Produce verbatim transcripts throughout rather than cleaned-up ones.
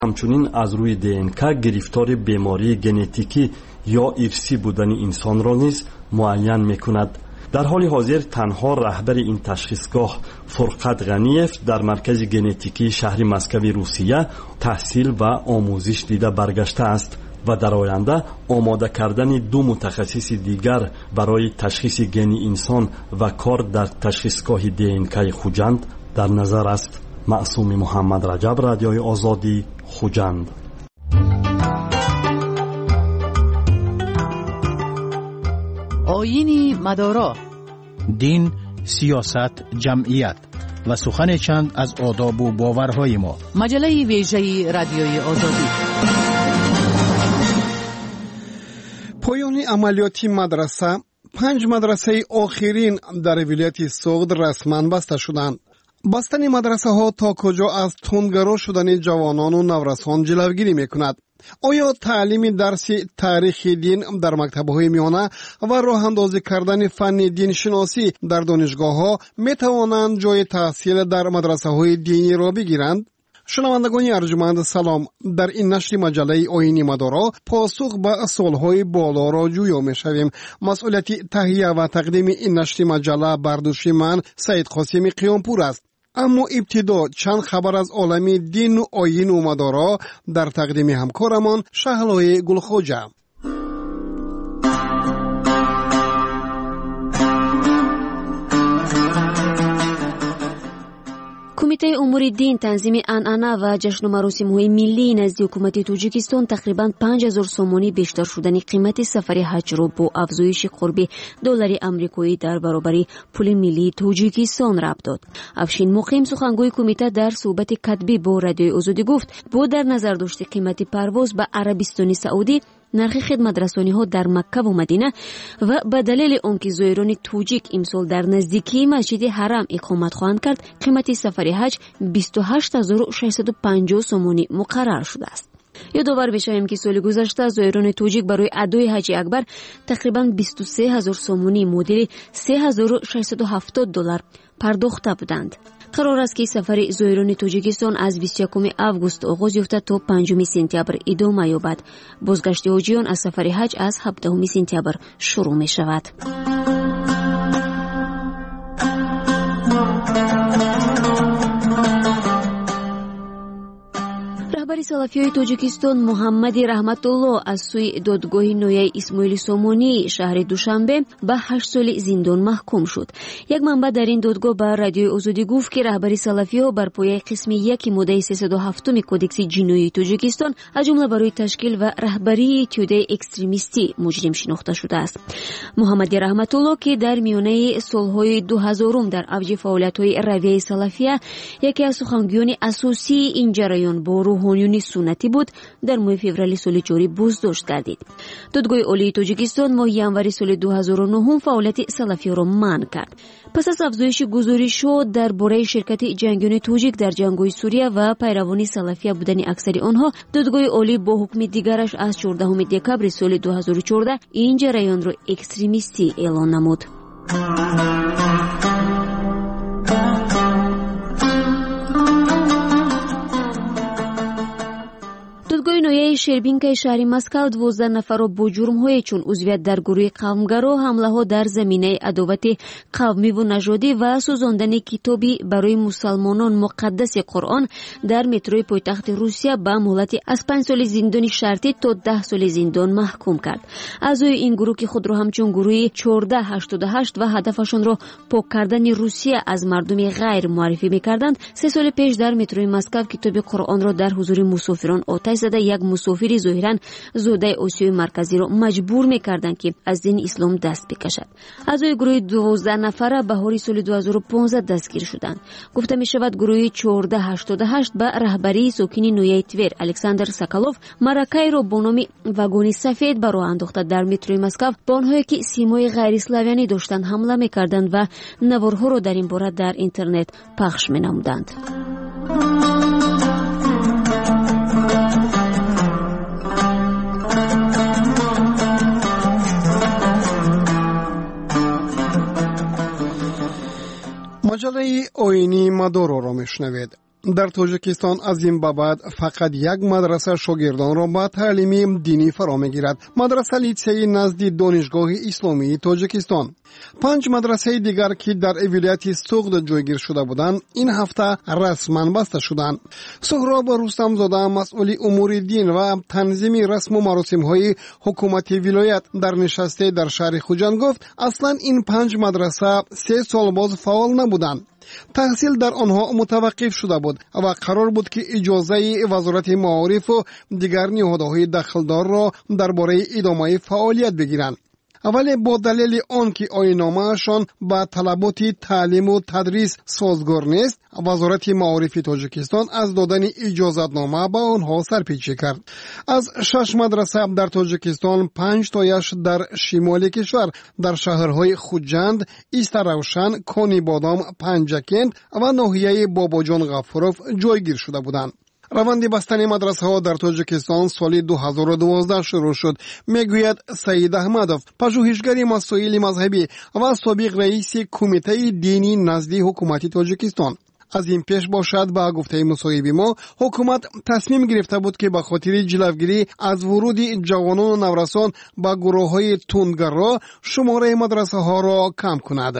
ҳамчунин аз рӯи ДНК гирифтори бемории генетикӣ ё ирсӣ будани инсонро низ муайян мекунад. дар ҳоли ҳозир танҳо раҳбари ин ташхисгоҳ Фурқат Ғаниев дар маркази генетикии шаҳри Москваи Русия таҳсил ва омӯзиш дида баргаштааст ва дар оянда омода кардани ду мутахассиси дигар барои ташхиси гени инсон ва кор дар ташхисгоҳи ДНК-и Хуҷанд дар назар аст. маъсуми муҳаммад Раҷаб, Радиои Озодӣ, Хуҷанд. آیین مدارا، دین، سیاست، جمعیت و سخن چند از آداب و باورهای ما. مجله ویژه رادیوی آزادی. پایان عملیات مدرسه، پنج مدرسه آخرین در ولایت سوغد رسما بسته شدند. بستن مدرسه ها تا کجا از تندگرا شدن جوانان و نورسان جلوگیری میکند؟ آیا تعلیم درس تاریخ دین در مکتب‌های میانه و راه اندازی کردن فن دین شناسی در دانشگاه ها می توانند جای تحصیل در مدرسه های دینی را بگیرند؟ شنوندگان ارجمند سلام، در این نشر مجله آیین مدارا پاسخ به سوالهای بالا را جویا می شویم. مسئولیت تهیه و تقدیم این نشر مجله بر دوش من سید قاسمی قیامپور است. اما ابتدا چند خبر از عالم دین و آیین و مدارا در تقدیم همکارمان شهلای گلخوجه. کمیته امور دین تنظیم عنعنه و جشن و مراسم‌های ملی نزد حکومت توجیکستان تقریباً پنج هزار سومانی بیشتر شدن قیمت سفر حج را با افزایش قرب دلار آمریکایی در برابر پول ملی توجیکستان ربط داد. افشین مقیم سخنگوی کمیته در صحبت کتبی با رادیوی آزادی گفت با در نظر داشت قیمت پرواز به عربستان سعودی، نرخ خدمترسانی ها در مکه و مدینه و به دلیل آنکه زایران توجیک امسال در نزدیکی مسجد حرم اقامت خواهند کرد، قیمت سفر حج بیست و هشت هزار و ششصد و پنجاه سومانی مقرر شده است. یادآور بشویم که سال گذشته زایران توجیک برای ادای حج اکبر تقریبا بیست و سه هزار سومانی مدل سه هزار و ششصد و هفتاد دلار پرداخته بودند. قرار است که سفر زایران توجیکستان از بیست و یکم آگوست آغاز یافته تا پنجم سپتامبر ادامه یابد. بازگشت حاجیان از سفر حج از هفدهم سپتامبر شروع می شود. رهبر سلفیای توجیکستان محمد رحمتالله از سوی دادگاه نویه اسماعیل سامانی شهر دوشنبه به هشت سال زندان محکوم شد. یک منبع در این دادگاه به رادیوی آزادی گفت که رهبر سلفی‌ها بر پایه قسم یک ماده سیصد و هفت کدکس جنایی توجیکستان از جمله برای تشکیل و رهبری توده اکستریمیستی مجرم شناخته شده است. محمد رحمتالله که در میانه سالهای دو هزارم در اوج فعالیت‌های رویه سلفیه یکی از سخنگویان اساسی این جریان با روحانیون سنتی بود، در ماه فوریه سال جاری بازداشت گردید. دادگاه عالی توجیکستان ماه ینوری سال دو هزار و نه فعالیت سلفی‌ها را منع کرد. پس از افزایش گزارش‌ها درباره شرکت جنگیان توجیک در جنگ‌های سوریه و پیروان سلفیه بودن اکثر آنها، دادگاه عالی با حکم دیگرش از چهاردهم دکمبر سال دو هزار و چهارده این جریان را اکستریمیستی اعلام نمود. دادگاه نویه شربینکای شهری مسکو دوازده نفر را با جرم‌های چون عضویت در گروه قومگرا، حمله‌ها در زمینه عداوت قومی و نژادی و سوزاندن کتابی برای مسلمانان مقدس قرآن در متروی پایتخت روسیه به مهلت از پنج سال زندان شرطی تا ده سال زندان محکوم کرد. اعضای این گروه که خود را همچون گروه چهارده هشتاد و هشت و هدفشان را پاک کردن روسیه از مردم غیر معرفی می‌کردند، سه سال پیش در متروی مسکو کتاب قرآن را در حضور مسافران آتش زده یک مسافری ظاهراً زوده آسیای مرکزی را مجبور می‌کردند که از دین اسلام دست بکشد. اعضای گروه دوازده نفره بهار سال دو هزار و پانزده دستگیر شدند. گفته می‌شود گروه چهارده هشتاد و هشت به رهبری ساکن نویه تور الکساندر ساکالوف مرکه را با نام واگن سفید به راه انداخته در متروی مسکو با آنهایی که سیمای غیر اسلامی داشتند حمله می‌کردند و نوارها را در این باره در اینترنت پخش می‌نمودند. مجله آیینی مدارا را میشنوید. در تاجیکستان از این بابت فقط یک مدرسه شاگردان را با تعلیم دینی فرا میگیرد، مدرسه لیسه نزد دانشگاه اسلامی تاجیکستان. پنج مدرسه دیگر که در ولایت سوغد جایگیر شده بودند این هفته رسما بسته شدند. سهراب رستم زاده مسئول امور دین و تنظیم رسم و مراسم های حکومت ولایت در نشسته در شهر خوجند گفت اصلا این پنج مدرسه سه سال باز فعال نبودند. تحصیل در آنها متوقف شده بود و قرار بود که اجازه وزارت معارف و دیگر نهادهای دخلدار را درباره ادامه فعالیت بگیرند. ولی با دلیل آنکه آیین‌نامه‌شان با طلبات تعلیم و تدریس سازگار نیست، وزارت معارف تاجیکستان از دادن اجازتنامه به آنها سرپیچی کرد. از شش مدرسه در تاجیکستان پنج تایش در شمال کشور در شهرهای خوجند، ایست روشن، کانی بادام، پنجکند و ناحیه باباجان غفوروف جایگیر شده بودند. روند بستن مدرسه ها در تاجیکستان سال دو هزار و دوازده شروع شد، میگوید سعید احمدوف، پژوهشگر مسائل مذهبی و سابق رئیس کمیته دینی نزد حکومت تاجیکستان. از این پیش باشد با گفته مصاحب ما حکومت تصمیم گرفته بود که به خاطر جلوگیری از ورود جوانان و نورسان به گروه های تندگرا شماره مدرسه ها را کم کند.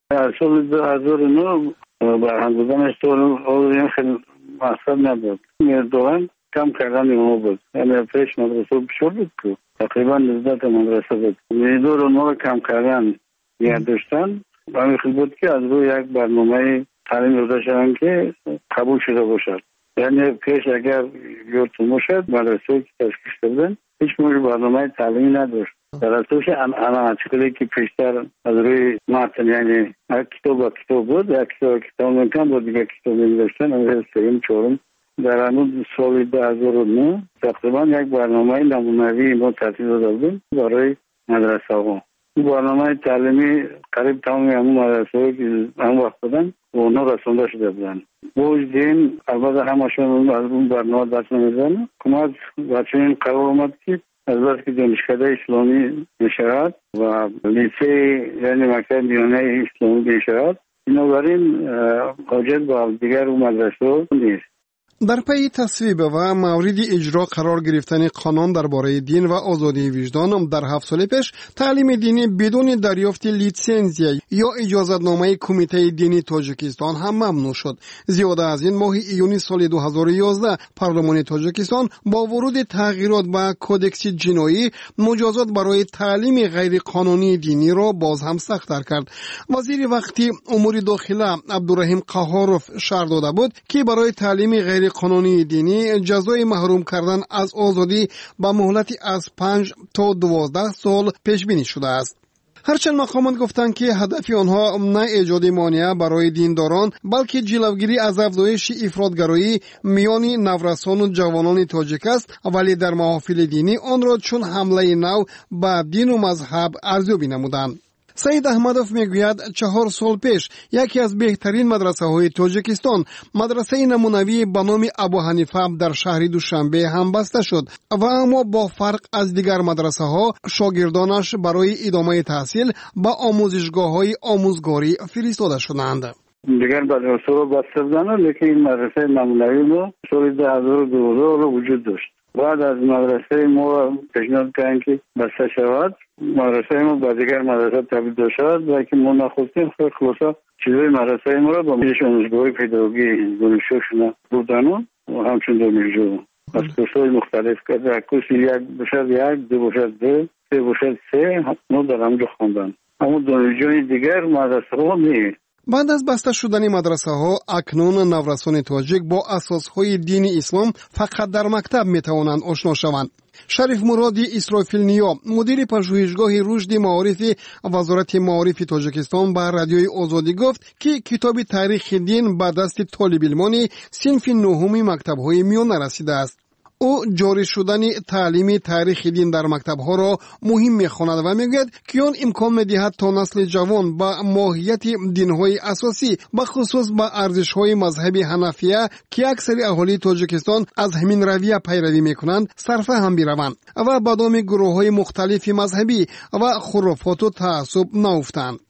سال دو هزار و نه برهم زدنش طول خیلی مقصد نبود. میردوان کم کردن ما بود. یعنی پیش مدرسه بشور بود که تقریبا نزدیک مدرسه بود. میردو رو ما کم کردن یاد داشتن. برای خیلی بود که از روی یک برنامه تعلیم داده شدن که قبول شده باشد. یعنی پیش اگر یورتون باشد مدرسه که تشکیل شدن هیچ موجود برنامه تعلیمی نداشت. در اصلش انا چکلی که پیشتر از روی متن یعنی کتاب با کتاب بود، یک کتاب کتاب میکن بود دیگه کتاب میداشتن از سریم چورم. در همون سال دو هزار و نه تقریبا یک برنامه نمونوی ما ترتیب داده بودیم برای مدرسه ها. این برنامه تعلیمی قریب تمام همون مدرسه هایی که هم وقت بودن و اونا رسانده شده بودن. بوج دین البته همشون از اون برنامه دست نمیزنه. کمک بچه این قرار اومد که البته که دانشکده اسلامی نشرات و لیسه یعنی مکتب میانه اسلامی نشرات اینا برین حاجت با دیگر اون مدرسه نیست. در پی تصویب و مورد اجرا قرار گرفتن قانون درباره دین و آزادی وجدان در هفت سال پیش تعلیم دینی بدون دریافت لیسانس یا اجازتنامه کمیته دینی تاجیکستان هم ممنوع شد. زیاده از این ماه ایونی سال دو هزار و یازده پارلمان تاجیکستان با ورود تغییرات به کودکس جنایی مجازات برای تعلیم غیر قانونی دینی را باز هم سخت‌تر کرد. وزیر وقتی امور داخله عبدالرحیم قهاروف شرح داده بود که برای تعلیم غیر قانونی دینی جزای محروم کردن از آزادی با مهلتی از پنج تا دوازده سال پیش بینی شده است. هرچند مقامات گفتند که هدف آنها نه ایجاد مانع برای دینداران بلکه جلوگیری از افزایش افراطگرایی میان نورسان و جوانان تاجیک است، ولی در محافل دینی آن را چون حمله نو به دین و مذهب ارزیابی نمودند. سعید احمدوف میگوید چهار سال پیش یکی از بهترین مدرسه های تاجیکستان مدرسه نمونوی به نام ابو حنیفه در شهر دوشنبه هم بسته شد و اما با فرق از دیگر مدرسه ها شاگردانش برای ادامه تحصیل با آموزشگاه های آموزگاری فرستاده شدند. دیگر مدرسه رو بسته بودن لیکن این مدرسه نمونوی ما سال دو هزار و دوازده وجود داشت. بعد از مدرسه ما پیشنهاد کردن که بسته شود. مدرسه ما با دیگر مدرسه تبدیل شد و که ما نخواستیم خیلی خلاصا چیزای مدرسه ما را با میش آموزگاهی پداگوژی دانشجوشون بردن و همچون دانشجو از کورس‌های مختلف کرد. کورس یک باشد یک، دو باشد دو، سه باشد سه، ما در همونجا خواندن. اما دانشجوی دیگر مدرسه ها نیست. بعد از بسته شدن مدرسه ها اکنون نورسان تاجیک با اساس های دین اسلام فقط در مکتب می توانند آشنا شوند. شریف مرادی اسرافیل نیا مدیر پژوهشگاه رشد معارف وزارت معارف تاجیکستان به رادیوی آزادی گفت که کتاب تاریخ دین به دست طالب علمان صنف نهم مکتب های میانه رسیده است. او جاری شدن تعلیم تاریخ دین در مکتب‌ها را مهم می‌خواند و می‌گوید که آن امکان می‌دهد تا نسل جوان با ماهیت دین‌های اساسی به خصوص با ارزش‌های مذهبی حنفیه که اکثر اهالی تاجیکستان از همین رویه پیروی می‌کنند سرفهم بروند و به دام گروه‌های مختلف مذهبی و خرافات و تعصب نیفتند.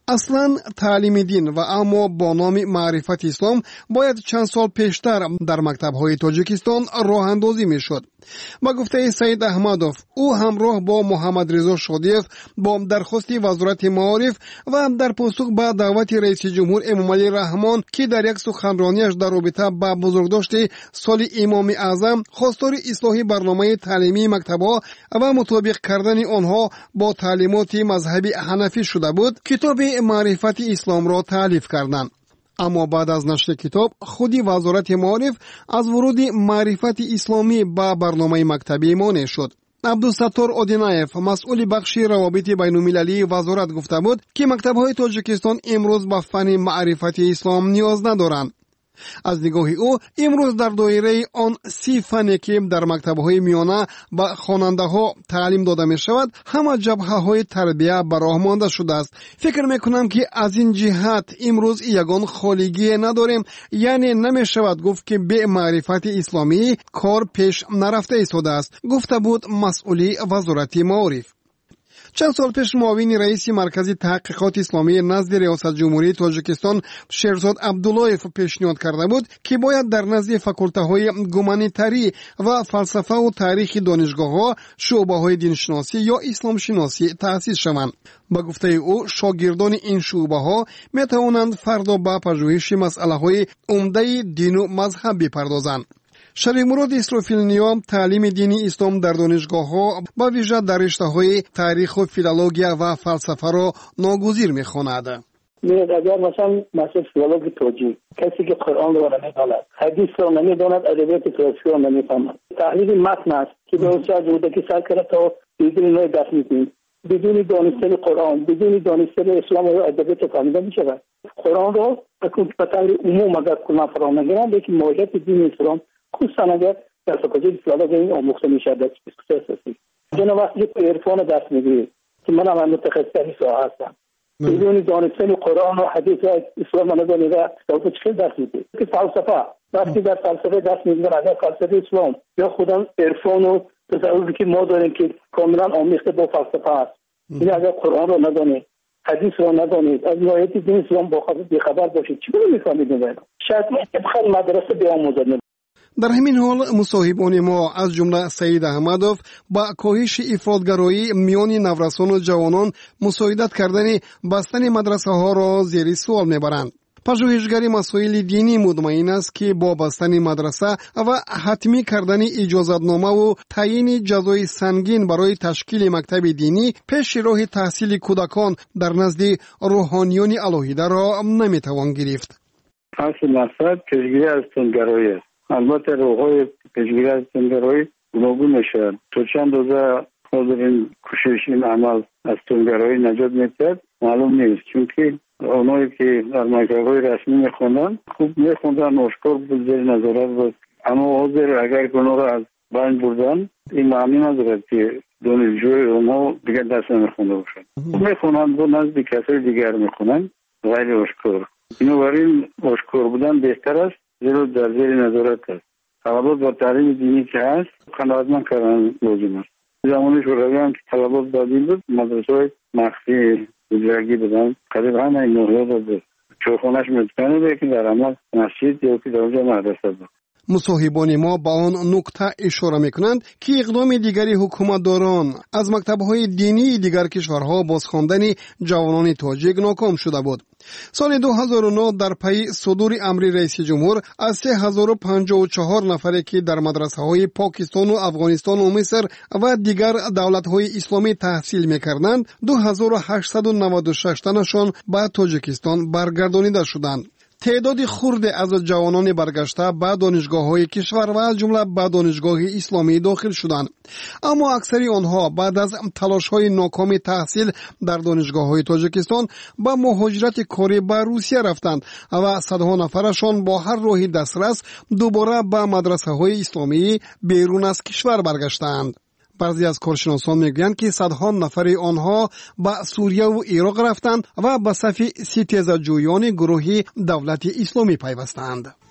اصلا تعلیم دین و اما با نام معرفت اسلام باید چند سال پیشتر در مکتب‌های تاجیکستان راه اندازی میشد. با گفته سید احمدوف، او همراه با محمد رضا شادیف با درخواست وزارت معارف و در پاسخ به دعوت رئیس جمهور امامعلی رحمان که در یک سخنرانیش در رابطه با بزرگداشت سال امام اعظم خواستار اصلاح برنامه تعلیمی مکتب‌ها و مطابق کردن آنها با تعلیمات مذهبی حنفی شده بود، کتاب معرفت اسلام را تألیف کردند. اما بعد از نشر کتاب خودی وزارت معارف از ورود معرفت اسلامی به برنامه مکتبی مانع شد. عبدالستار اودینایف مسئول بخش روابط بین‌المللی وزارت گفته بود که مکتب‌های تاجیکستان امروز به فن معرفت اسلام نیاز ندارند. از نگاه او امروز در دایره آن سی فنی که در مکتب‌های میانه به خواننده‌ها تعلیم داده می‌شود همه جبهه‌های تربیت به راه مانده شده است. فکر می‌کنم که از این جهت امروز یگان خالیگی نداریم، یعنی نمی‌شود گفت که به معرفت اسلامی کار پیش نرفته ایستاده است، گفته بود مسئولی وزارت معارف. چند سال پیش معاون رئیس مرکز تحقیقات اسلامی نزد ریاست جمهوری تاجیکستان شیرزاد عبداللهیف پیشنهاد کرده بود که باید در نزد فاکولته‌های گومانیتری و فلسفه و تاریخ دانشگاه‌ها شعبه‌های دینشناسی یا اسلام شناسی تأسیس شوند. با گفته او شاگردان این شعبه‌ها می‌توانند فردا به پژوهش مسائل عمده دین و مذهب بپردازند. شریف مراد اسرافیل نیام تعلیم دینی اسلام در دانشگاه‌ها با ویژه در رشته‌های تاریخ و فیلولوژیا و فلسفه را ناگزیر می‌خواند. میاد اگر مثلا مثلا فیلولوژی توجیه کسی که قرآن رو نمی‌داند، حدیث رو نمی‌داند، ادبیات کلاسیک رو نمی‌فهمد، تحلیل متن است که درست بوده که سر کرده تا بدون نوع دست می‌کنید، بدون دانستن قرآن، بدون دانستن اسلام و ادبیات فهمیده می‌شود. قرآن رو به طور عموم اگر کلا فرام نگیرند، لیکن ماهیت دین اسلام خصوصا اگر در فکر فیلولوژی این آموخته میشه در اساسی جنا وقتی که عرفان دست میگیرید که من هم متخصص این ساحه هستم بدون دانستن قرآن و حدیث و اسلام ندانید در چه دست میگیرید که فلسفه وقتی در فلسفه دست میگیرید اگر فلسفه اسلام یا خودم عرفان و تصوری که ما داریم که کاملا آمیخته با فلسفه است این اگر قرآن رو ندانید حدیث رو ندانید از ماهیت دین اسلام با خبر باشید چی میفهمید شاید بخیر مدرسه بیاموزند. در همین حال مصاحبان ما از جمله سید احمدوف با کاهش افراطگرایی میان نورسان و جوانان مساعدت کردن بستن مدرسه ها را زیر سوال میبرند. پژوهشگری مسائل دینی مطمئن است که با بستن مدرسه و حتمی کردن اجازتنامه و تعیین جزای سنگین برای تشکیل مکتب دینی پیش راه تحصیل کودکان در نزد روحانیان الهیده را نمیتوان گرفت. اصل مقصد پیشگیری از تندگرایی است. البته روحای پیشگیری از تندگرایی گوناگون میشن. تو چند روزه حاضر این کوشش این عمل از تندگرایی نجات میدهد معلوم نیست، چون اونایی که در مکتب‌های رسمی میخوندن خوب میخوندن، آشکار بود، زیر نظارت بود، اما حاضر اگر گناه را از بین بردن این معنی ندارد که دانشجوی اونها دیگر دست نمیخونده باشن. میخونن با نزد کسای دیگر میخونن غیر آشکار. بنابراین آشکار بودن بهتر است، زیرا در زیر نظارت است. طلبات با تعلیم دینی که هست قناعتمند کردن لازم است. زمانی شوروی هم که طلبات دادیم بود مدرسه‌های مخفی بزرگی بدن قریب همه این نوعیات بود. چوخونش مطمئنه ده که در عمل مسجد یا که در اونجا مدرسه بود. مصاحبان ما با آن نکته اشاره میکنند که اقدام دیگری حکومتداران از مکتب‌های دینی دیگر کشورها بازخواندن جوانان تاجیک ناکام شده بود. سال دو هزار و نه در پی صدور امر رئیس جمهور از سه هزار و پنجاه و چهار نفری که در مدرسه‌های پاکستان و افغانستان و مصر و دیگر دولت‌های اسلامی تحصیل می‌کردند، دو هزار و هشتصد و نود و شش تنشان به تاجیکستان برگردانیده شدند. تعداد خرد از جوانان برگشته به دانشگاه‌های کشور و از جمله به دانشگاه اسلامی داخل شدند، اما اکثری آنها بعد از تلاش‌های ناکام تحصیل در دانشگاه‌های تاجیکستان به مهاجرت کاری به روسیه رفتند و صدها نفرشان با هر راهی دسترس دوباره به مدرسه‌های اسلامی بیرون از کشور برگشتند. بعضی از کارشناسان میگویند که صدها نفر آنها به سوریه و عراق رفتند و به صف ستیزجویان گروه دولت اسلامی پیوستند.